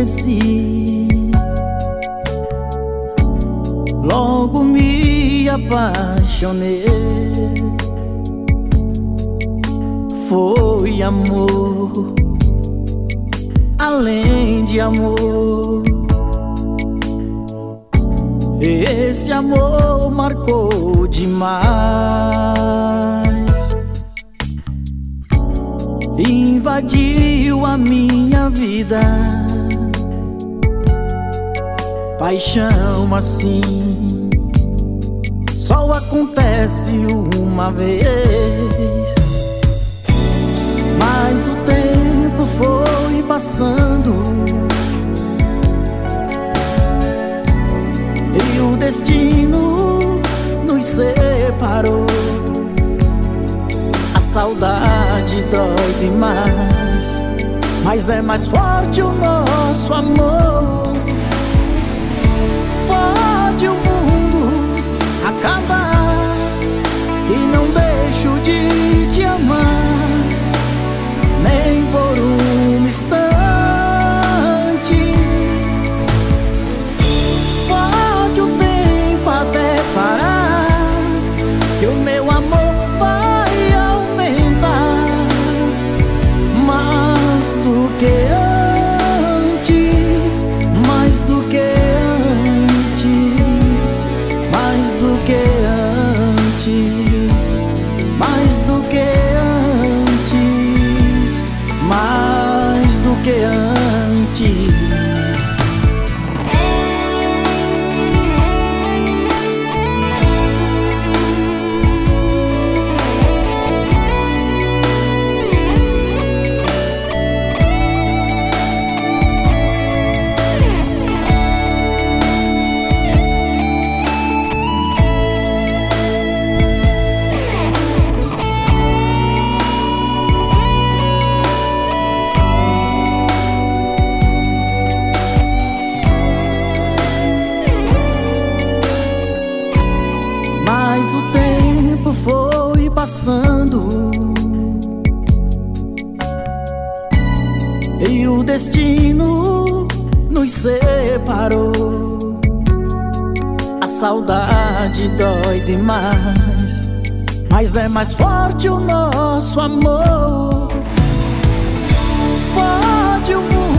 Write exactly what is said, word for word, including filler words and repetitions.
conheci, logo me apaixonei. Foi amor, além de amor. Esse amor marcou demais, invadiu a minha vida. Paixão assim só acontece uma vez. Mas o tempo foi passando e o destino nos separou. A saudade dói demais, mas é mais forte o nosso amor. Pode o mundo acabar e não deixo de te amar, nem por um instante. Pode o tempo até parar, que o meu amor vai aumentar. Mais do que antes, mais do que antes, mais do que antes, mais do que antes, mais do que antes. Mas o tempo foi passando e o destino nos separou. A saudade dói demais, mas é mais forte o nosso amor. Pode o mundo